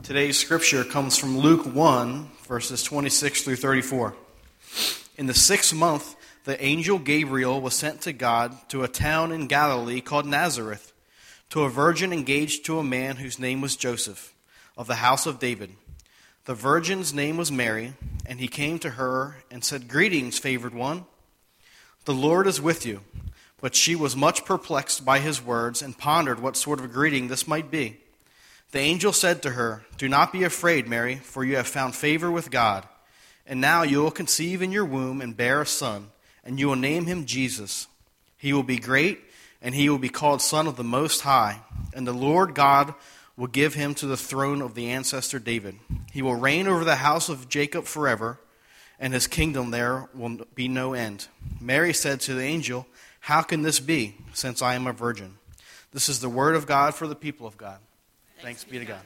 Today's scripture comes from Luke 1, verses 26 through 34. In the 6th month, the angel Gabriel was sent to God to a town in Galilee called Nazareth, to a virgin engaged to a man whose name was Joseph, of the house of David. The virgin's name was Mary, and he came to her and said, "Greetings, favored one. The Lord is with you." But she was much perplexed by his words and pondered what sort of greeting this might be. The angel said to her, "Do not be afraid, Mary, for you have found favor with God. And now you will conceive in your womb and bear a son, and you will name him Jesus. He will be great, and he will be called Son of the Most High. And the Lord God will give him to the throne of the ancestor David. He will reign over the house of Jacob forever, and his kingdom there will be no end." Mary said to the angel, "How can this be, since I am a virgin?" This is the word of God for the people of God. Thanks be to God.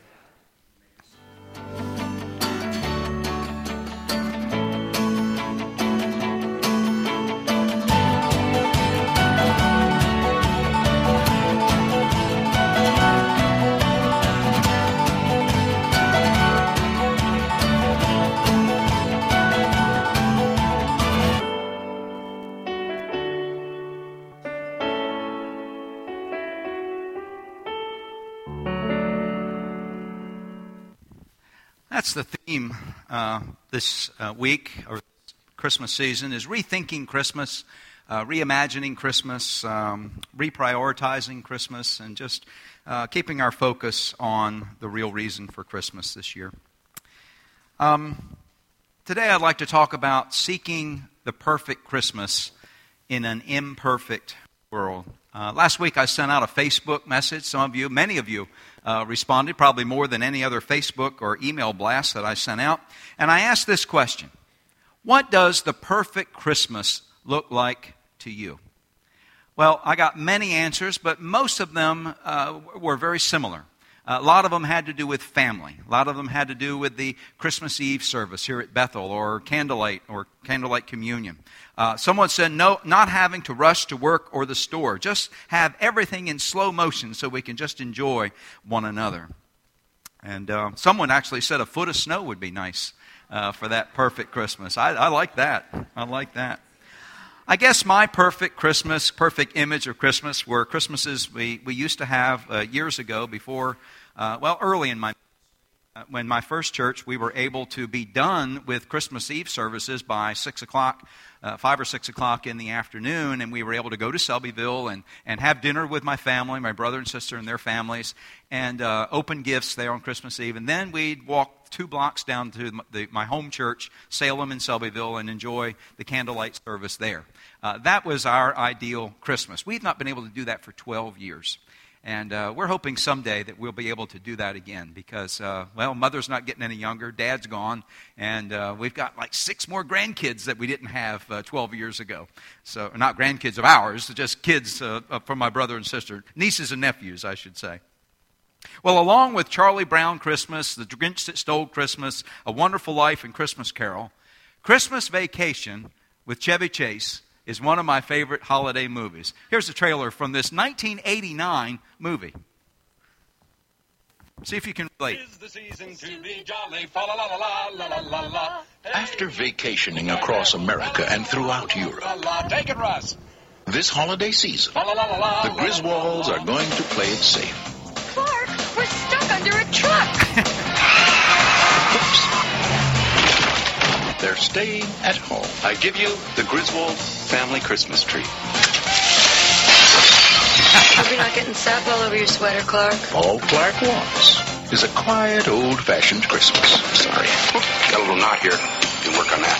That's the theme this week, or Christmas season, is rethinking Christmas, reimagining Christmas, reprioritizing Christmas, and just keeping our focus on the real reason for Christmas this year. Today I'd like to talk about seeking the perfect Christmas in an imperfect world. Last week I sent out a Facebook message. Many of you responded, probably more than any other Facebook or email blast that I sent out. And I asked this question: what does the perfect Christmas look like to you? Well, I got many answers, but most of them were very similar. A lot of them had to do with family. A lot of them had to do with the Christmas Eve service here at Bethel, or candlelight communion. Someone said, no, not having to rush to work or the store. Just have everything in slow motion so we can just enjoy one another. And someone actually said a foot of snow would be nice for that perfect Christmas. I like that. I like that. I guess my perfect image of Christmas were Christmases we used to have years ago before, early in when my first church, we were able to be done with Christmas Eve services by 6 o'clock, 5 or 6 o'clock in the afternoon, and we were able to go to Selbyville and have dinner with my family, my brother and sister and their families, and open gifts there on Christmas Eve. And then we'd walk 2 blocks down to my home church, Salem in Selbyville, and enjoy the candlelight service there. That was our ideal Christmas. We've not been able to do that for 12 years. And we're hoping someday that we'll be able to do that again because, Mother's not getting any younger, Dad's gone, and we've got like 6 more grandkids that we didn't have 12 years ago. So, not grandkids of ours, just kids from my brother and sister, nieces and nephews, I should say. Well, along with Charlie Brown Christmas, The Grinch That Stole Christmas, A Wonderful Life, and Christmas Carol, Christmas Vacation with Chevy Chase is one of my favorite holiday movies. Here's a trailer from this 1989 movie. See if you can relate. After vacationing across America and throughout Europe, Take it, Russ. this holiday season, the Griswolds are going to play it safe. Clark, we're stuck under a truck. Oops. They're staying at home. I give you the Griswold family Christmas tree. Hope you're not getting sap all over your sweater, Clark. All Clark wants is a quiet, old-fashioned Christmas. Sorry. Got a little knot here. Can work on that.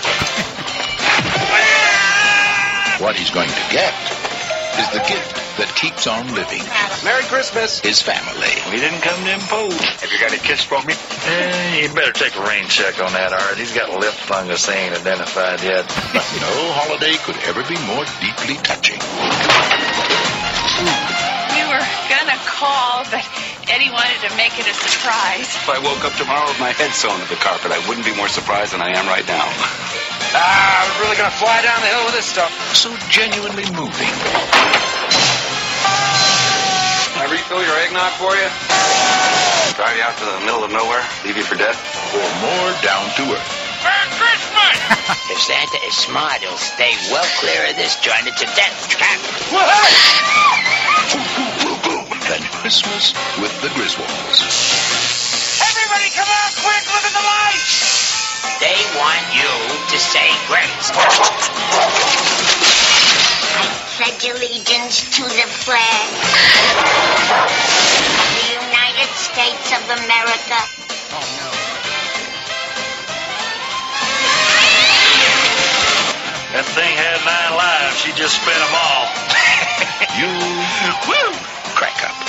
What he's going to get is the gift that keeps on living. Merry Christmas. His family. We didn't come to impose. Have you got a kiss for me? You better take a rain check on that, Art. He's got a lip fungus they ain't identified yet. No holiday could ever be more deeply touching. We were gonna call, but Eddie wanted to make it a surprise. If I woke up tomorrow with my head sewn to the carpet, I wouldn't be more surprised than I am right now. I'm really gonna fly down the hill with this stuff. So genuinely moving. Can I refill your eggnog for you? Drive you out out to the middle of nowhere, leave you for dead? Or more down to earth. Merry Christmas! If Santa is smart, he'll stay well clear of this joint. It's a death trap. Than Christmas with the Griswolds. Everybody come out quick, look at the lights! They want you to say grace. I pledge allegiance to the flag of the United States of America. Oh, no. That thing had 9 lives. She just spent them all. Woo! Crack up.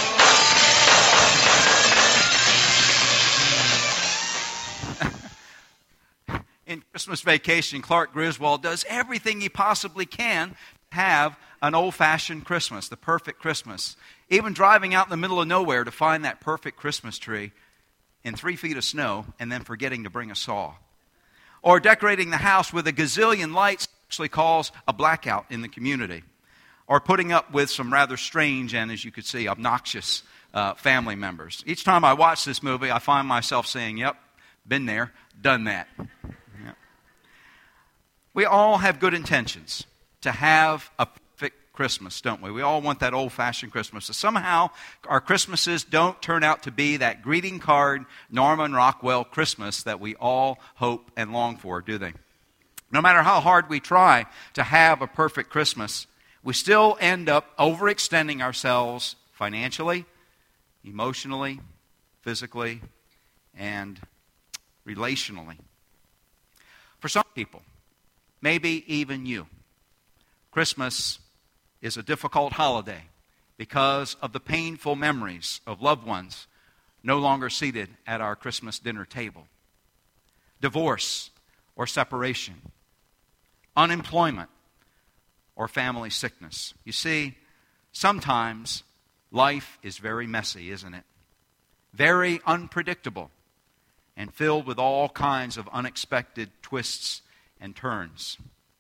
In Christmas Vacation, Clark Griswold does everything he possibly can to have an old-fashioned Christmas, the perfect Christmas. Even driving out in the middle of nowhere to find that perfect Christmas tree in 3 feet of snow and then forgetting to bring a saw. Or decorating the house with a gazillion lights actually cause a blackout in the community. Or putting up with some rather strange and, as you could see, obnoxious family members. Each time I watch this movie, I find myself saying, yep, been there, done that. Yep. We all have good intentions to have a perfect Christmas, don't we? We all want that old-fashioned Christmas. So somehow our Christmases don't turn out to be that greeting card, Norman Rockwell Christmas that we all hope and long for, do they? No matter how hard we try to have a perfect Christmas, we still end up overextending ourselves financially, emotionally, physically, and relationally. For some people, maybe even you, Christmas is a difficult holiday because of the painful memories of loved ones no longer seated at our Christmas dinner table. Divorce or separation, unemployment, or family sickness. You see, sometimes life is very messy, isn't it? Very unpredictable and filled with all kinds of unexpected twists and turns.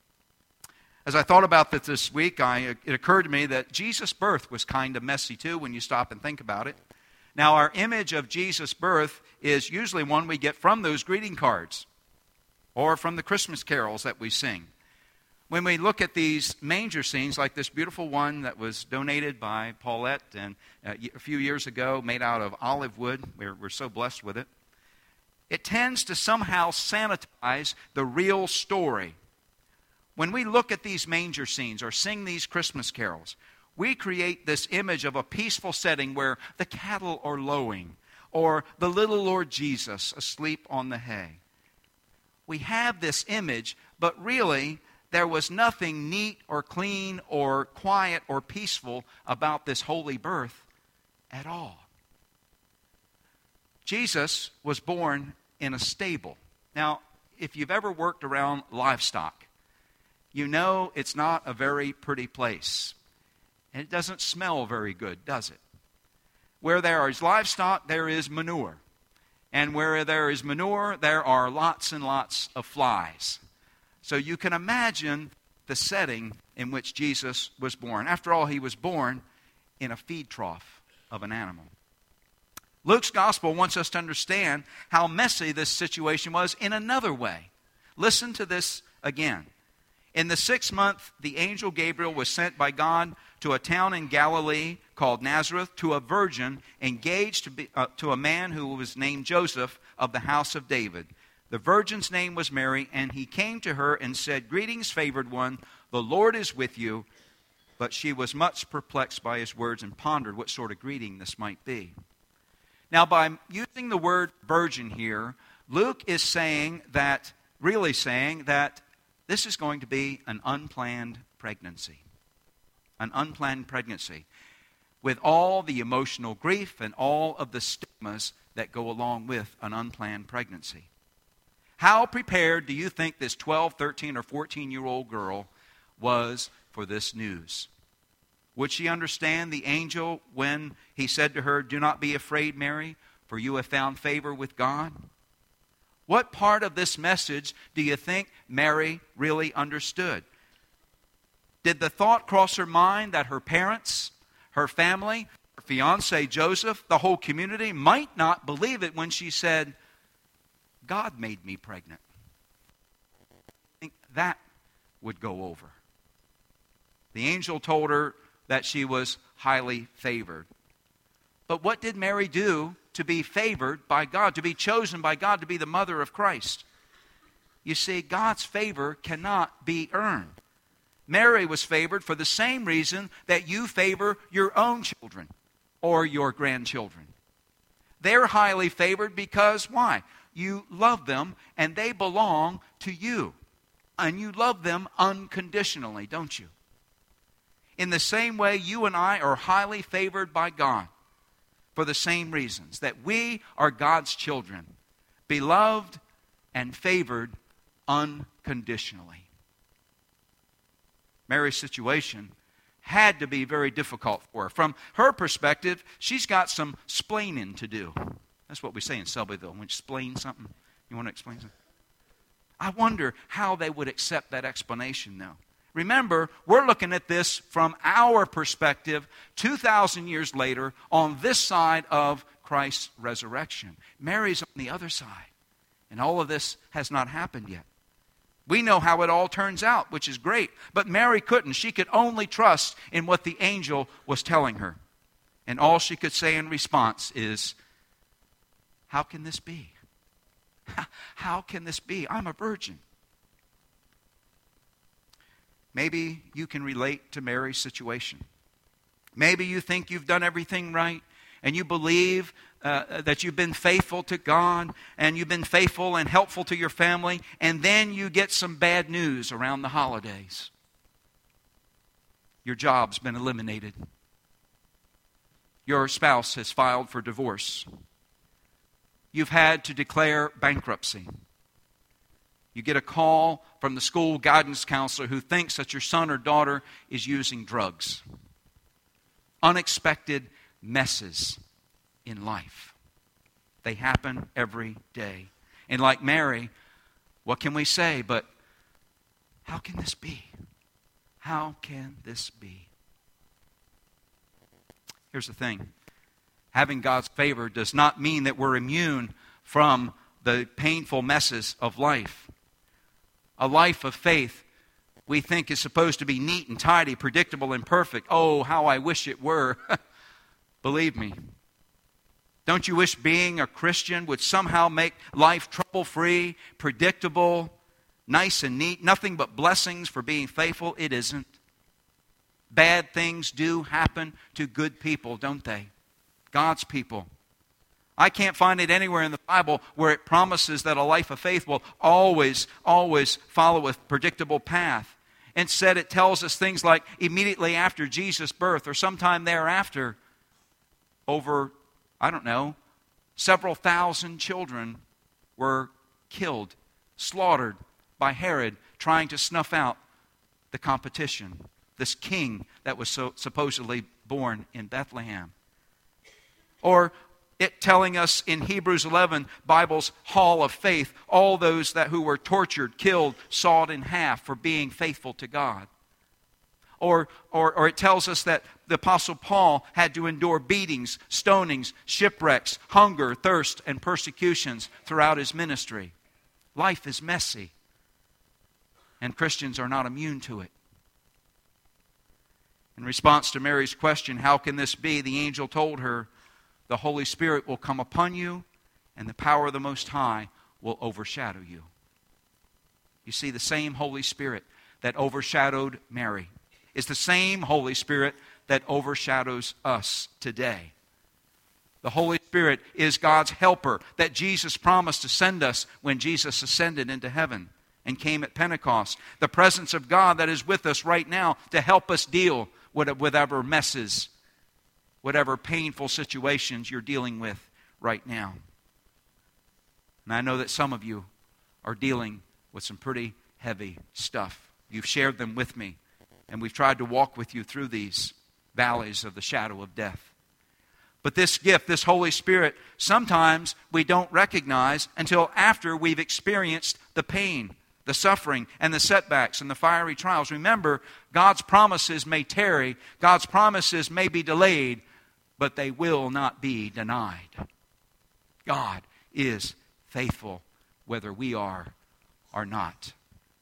As I thought about this week, it occurred to me that Jesus' birth was kind of messy too when you stop and think about it. Now, our image of Jesus' birth is usually one we get from those greeting cards or from the Christmas carols that we sing. When we look at these manger scenes, like this beautiful one that was donated by Paulette and a few years ago, made out of olive wood, we're so blessed with it, it tends to somehow sanitize the real story. When we look at these manger scenes or sing these Christmas carols, we create this image of a peaceful setting where the cattle are lowing or the little Lord Jesus asleep on the hay. We have this image, but really there was nothing neat or clean or quiet or peaceful about this holy birth at all. Jesus was born in a stable. Now, if you've ever worked around livestock, you know it's not a very pretty place. And it doesn't smell very good, does it? Where there is livestock, there is manure. And where there is manure, there are lots and lots of flies. So you can imagine the setting in which Jesus was born. After all, he was born in a feed trough of an animal. Luke's gospel wants us to understand how messy this situation was in another way. Listen to this again. In the 6th month, the angel Gabriel was sent by God to a town in Galilee called Nazareth to a virgin engaged to a man who was named Joseph of the house of David. The virgin's name was Mary, and he came to her and said, "Greetings, favored one, the Lord is with you." But she was much perplexed by his words and pondered what sort of greeting this might be. Now, by using the word virgin here, Luke is really saying that this is going to be an unplanned pregnancy. An unplanned pregnancy with all the emotional grief and all of the stigmas that go along with an unplanned pregnancy. How prepared do you think this 12, 13, or 14-year-old girl was for this news? Would she understand the angel when he said to her, "Do not be afraid, Mary, for you have found favor with God"? What part of this message do you think Mary really understood? Did the thought cross her mind that her parents, her family, her fiancé Joseph, the whole community, might not believe it when she said, God made me pregnant. I think that would go over. The angel told her that she was highly favored. But what did Mary do to be favored by God, to be chosen by God to be the mother of Christ? You see, God's favor cannot be earned. Mary was favored for the same reason that you favor your own children or your grandchildren. They're highly favored because, why? You love them and they belong to you. And you love them unconditionally, don't you? In the same way, you and I are highly favored by God for the same reasons, that we are God's children, beloved and favored unconditionally. Mary's situation had to be very difficult for her. From her perspective, she's got some splaining to do. That's what we say in Selbyville. When you explain something, you want to explain something? I wonder how they would accept that explanation now. Remember, we're looking at this from our perspective 2,000 years later on this side of Christ's resurrection. Mary's on the other side, and all of this has not happened yet. We know how it all turns out, which is great, but Mary couldn't. She could only trust in what the angel was telling her. And all she could say in response is, how can this be? How can this be? I'm a virgin. Maybe you can relate to Mary's situation. Maybe you think you've done everything right, and you believe that you've been faithful to God, and you've been faithful and helpful to your family, and then you get some bad news around the holidays. Your job's been eliminated. Your spouse has filed for divorce. You've had to declare bankruptcy. You get a call from the school guidance counselor who thinks that your son or daughter is using drugs. Unexpected messes in life. They happen every day. And like Mary, what can we say but, how can this be? How can this be? Here's the thing. Having God's favor does not mean that we're immune from the painful messes of life. A life of faith we think is supposed to be neat and tidy, predictable and perfect. Oh, how I wish it were. Believe me. Don't you wish being a Christian would somehow make life trouble-free, predictable, nice and neat, nothing but blessings for being faithful? It isn't. Bad things do happen to good people, don't they? God's people. I can't find it anywhere in the Bible where it promises that a life of faith will always follow a predictable path. Instead, it tells us things like immediately after Jesus' birth or sometime thereafter, over, several thousand children were killed, slaughtered by Herod, trying to snuff out the competition. This king that was so supposedly born in Bethlehem. Or it telling us in Hebrews 11, Bible's hall of faith, all those who were tortured, killed, sawed in half for being faithful to God. Or it tells us that the Apostle Paul had to endure beatings, stonings, shipwrecks, hunger, thirst, and persecutions throughout his ministry. Life is messy, and Christians are not immune to it. In response to Mary's question, how can this be? The angel told her, the Holy Spirit will come upon you, and the power of the Most High will overshadow you. You see, the same Holy Spirit that overshadowed Mary is the same Holy Spirit that overshadows us today. The Holy Spirit is God's helper that Jesus promised to send us when Jesus ascended into heaven and came at Pentecost. The presence of God that is with us right now to help us deal with whatever messes, whatever painful situations you're dealing with right now. And I know that some of you are dealing with some pretty heavy stuff. You've shared them with me, and we've tried to walk with you through these valleys of the shadow of death. But this gift, this Holy Spirit, sometimes we don't recognize until after we've experienced the pain, the suffering, and the setbacks, and the fiery trials. Remember, God's promises may tarry, God's promises may be delayed, but they will not be denied. God is faithful whether we are or not.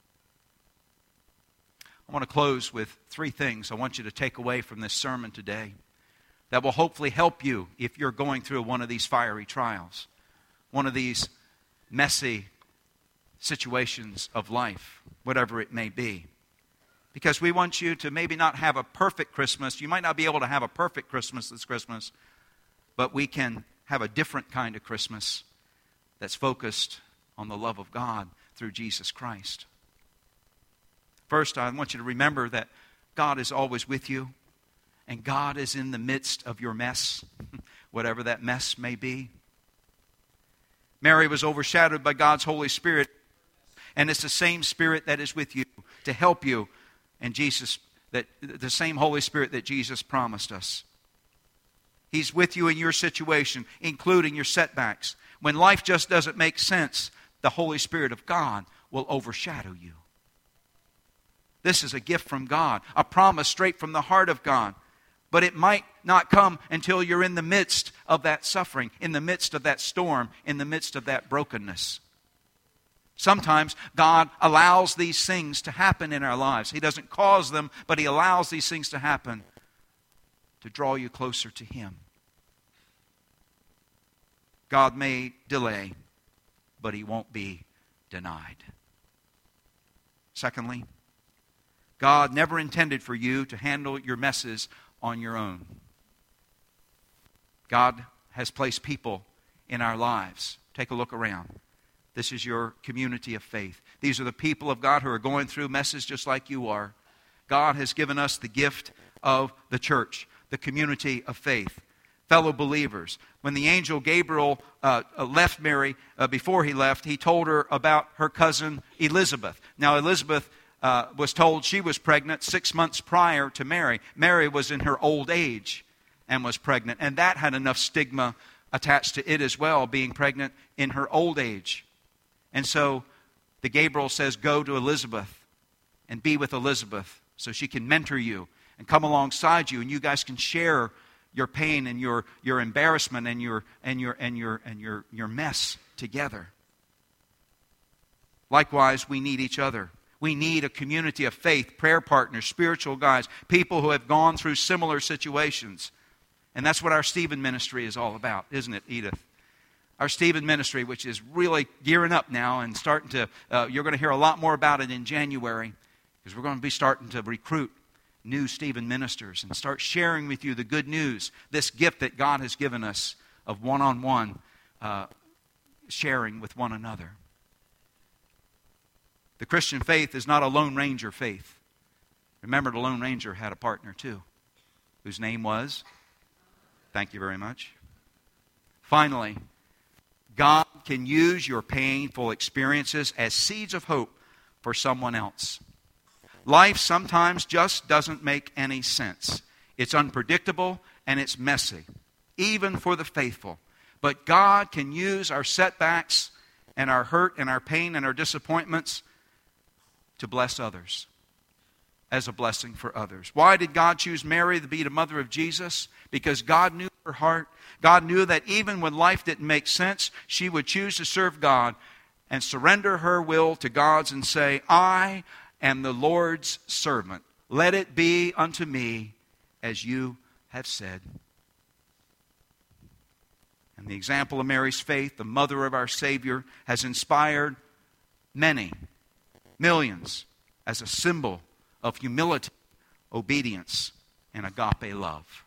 I want to close with 3 things I want you to take away from this sermon today that will hopefully help you if you're going through one of these fiery trials, one of these messy situations of life, whatever it may be. Because we want you to maybe not have a perfect Christmas. You might not be able to have a perfect Christmas this Christmas, but we can have a different kind of Christmas that's focused on the love of God through Jesus Christ. First, I want you to remember that God is always with you, and God is in the midst of your mess, whatever that mess may be. Mary was overshadowed by God's Holy Spirit, and it's the same Spirit that is with you to help you, and the same Holy Spirit that Jesus promised us. He's with you in your situation, including your setbacks. When life just doesn't make sense, the Holy Spirit of God will overshadow you. This is a gift from God, a promise straight from the heart of God. But it might not come until you're in the midst of that suffering, in the midst of that storm, in the midst of that brokenness. Sometimes God allows these things to happen in our lives. He doesn't cause them, but He allows these things to happen to draw you closer to Him. God may delay, but He won't be denied. Secondly, God never intended for you to handle your messes on your own. God has placed people in our lives. Take a look around. This is your community of faith. These are the people of God who are going through messes just like you are. God has given us the gift of the church, the community of faith, fellow believers. When the angel Gabriel left Mary, before he left, he told her about her cousin Elizabeth. Now Elizabeth was told she was pregnant 6 months prior to Mary. Mary was in her old age and was pregnant. And that had enough stigma attached to it as well, being pregnant in her old age. And so the Gabriel says, go to Elizabeth and be with Elizabeth so she can mentor you and come alongside you, and you guys can share your pain and your embarrassment and your mess together. Likewise, we need each other. We need a community of faith, prayer partners, spiritual guides, people who have gone through similar situations. And that's what our Stephen ministry is all about, isn't it, Edith? Our Stephen ministry, which is really gearing up now and starting to, you're going to hear a lot more about it in January, because we're going to be starting to recruit new Stephen ministers and start sharing with you the good news, this gift that God has given us of one-on-one sharing with one another. The Christian faith is not a Lone Ranger faith. Remember, the Lone Ranger had a partner too, whose name was? Thank you very much. Finally, God can use your painful experiences as seeds of hope for someone else. Life sometimes just doesn't make any sense. It's unpredictable and it's messy, even for the faithful. But God can use our setbacks and our hurt and our pain and our disappointments to bless others, as a blessing for others. Why did God choose Mary to be the mother of Jesus? Because God knew her heart. God knew that even when life didn't make sense, she would choose to serve God and surrender her will to God's and say, I am the Lord's servant. Let it be unto me as you have said. And the example of Mary's faith, the mother of our Savior, has inspired many, millions, as a symbol of humility, obedience, and agape love.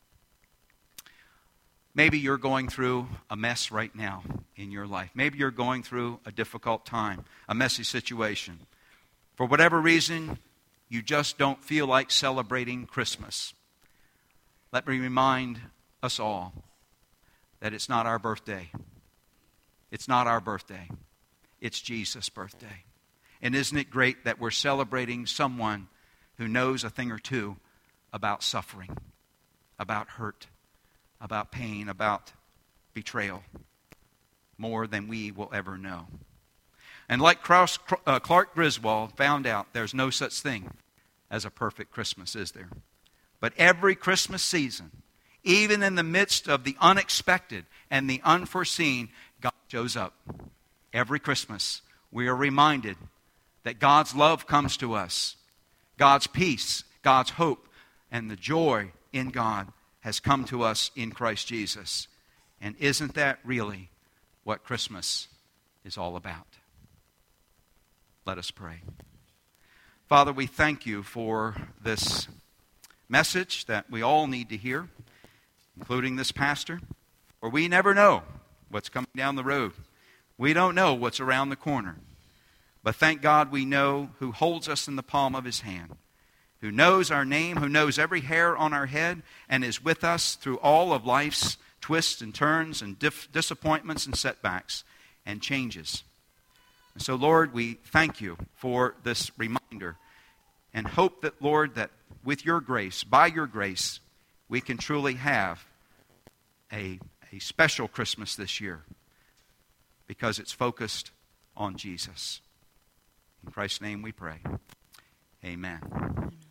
Maybe you're going through a mess right now in your life. Maybe you're going through a difficult time, a messy situation. For whatever reason, you just don't feel like celebrating Christmas. Let me remind us all that it's not our birthday. It's not our birthday. It's Jesus' birthday. And isn't it great that we're celebrating someone who knows a thing or two about suffering, about hurt, about pain, about betrayal, more than we will ever know. And like Clark Griswold found out, there's no such thing as a perfect Christmas, is there? But every Christmas season, Even in the midst of the unexpected and the unforeseen, God shows up. Every Christmas, we are reminded that God's love comes to us. God's peace, God's hope, and the joy in God has come to us in Christ Jesus. And isn't that really what Christmas is all about? Let us pray. Father, we thank you for this message that we all need to hear, including this pastor, for we never know what's coming down the road. We don't know what's around the corner. But thank God we know who holds us in the palm of his hand, who knows our name, who knows every hair on our head, and is with us through all of life's twists and turns and disappointments and setbacks and changes. And so, Lord, we thank you for this reminder and hope that, Lord, that with your grace, by your grace, we can truly have a special Christmas this year because it's focused on Jesus. In Christ's name we pray. Amen.